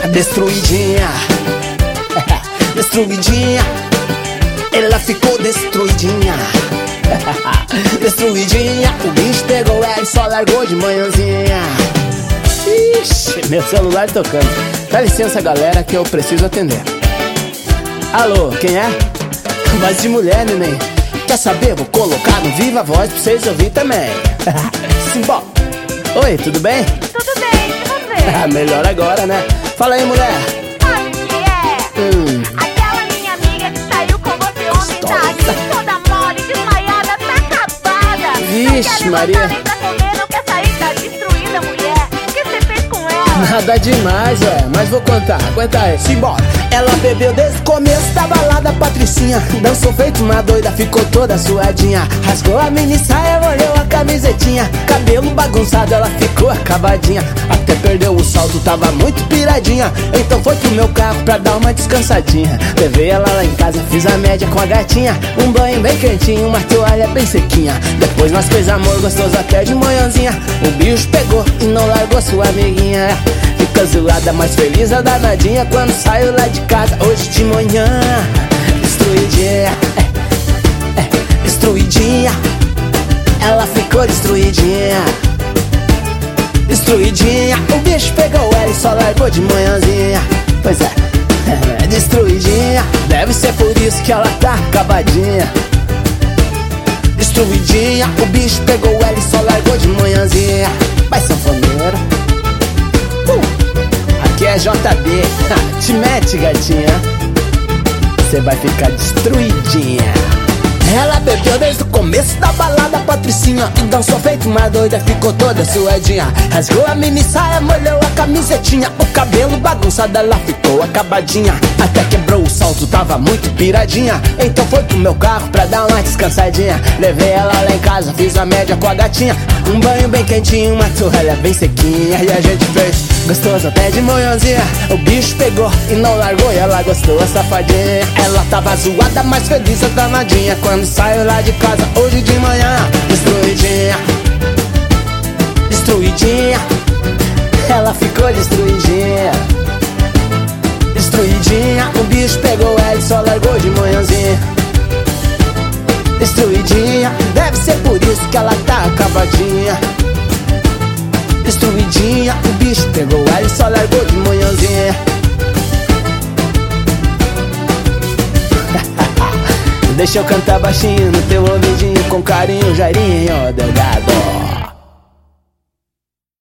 Destruidinha, destruidinha. Ela ficou destruidinha. Destruidinha. O bicho pegou ela e só largou de manhãzinha. Ixi, meu celular tocando. Dá licença, galera, que eu preciso atender. Alô, quem é? Voz de mulher, neném. Quer saber? Vou colocar no Viva Voz pra vocês ouvir também. Simbora. Oi, tudo bem? Tudo bem, e você? Melhor agora, né? Fala aí, mulher. Sabe o que é? Aquela minha amiga que saiu com você ontem tá aqui toda mole, desmaiada, tá acabada. Vixe, não quer Maria. levantar nem pra comer, não quer sair, tá destruída, mulher. O que você fez com ela? Nada demais, mas vou contar, aguenta aí. Simbora. Ela bebeu desde o começo da balada, Patricinha. Dançou feito uma doida, ficou toda suadinha. Rasgou a mini saia, molhou a camisetinha. Cabelo bagunçado, ela ficou acabadinha. Até perdeu o salto, tava muito piradinha. Então foi pro meu carro pra dar uma descansadinha. Levei ela lá em casa, fiz a média com a gatinha. Um banho bem quentinho, uma toalha bem sequinha. Depois nós fez amor gostoso até de manhãzinha. O bicho pegou e não largou sua amiguinha. Fica zoada, mas feliz a danadinha quando saiu lá de casa hoje de manhã. Destruidinha, destruidinha. Ela ficou destruidinha. Destruidinha. O bicho pegou ela e só largou de manhãzinha. Pois é, destruidinha. Deve ser por isso que ela tá acabadinha. Destruidinha. O bicho pegou ela e só largou de manhãzinha. Vai, sanfoneiro. Aqui é JB. Te mete, gatinha. Você vai ficar destruidinha. Ela bebeu desde o começo da balada, Patricinha. E dançou feito uma doida, ficou toda suadinha. Rasgou a mini saia, molhou a camisetinha. O cabelo bagunçado, ela ficou acabadinha. Até quebrou o salto, tava muito piradinha. Então foi pro meu carro pra dar uma descansadinha. Levei ela lá em casa, fiz a média com a gatinha. Um banho bem quentinho, uma toalha bem sequinha. E a gente fez gostoso até de manhãzinha. O bicho pegou e não largou, e ela gostou, a safadinha. Ela tava zoada, mas feliz a danadinha quando saiu lá de casa hoje de manhã. Destruidinha, destruidinha. Ela ficou destruidinha. Destruidinha. O bicho pegou ela e só largou de manhãzinha. Destruidinha. Deve ser por isso que ela tá acabadinha. Destruidinha. O bicho pegou ela e só largou de manhãzinha. Deixa eu cantar baixinho no teu ouvidinho, com carinho, Jairinho Delgado.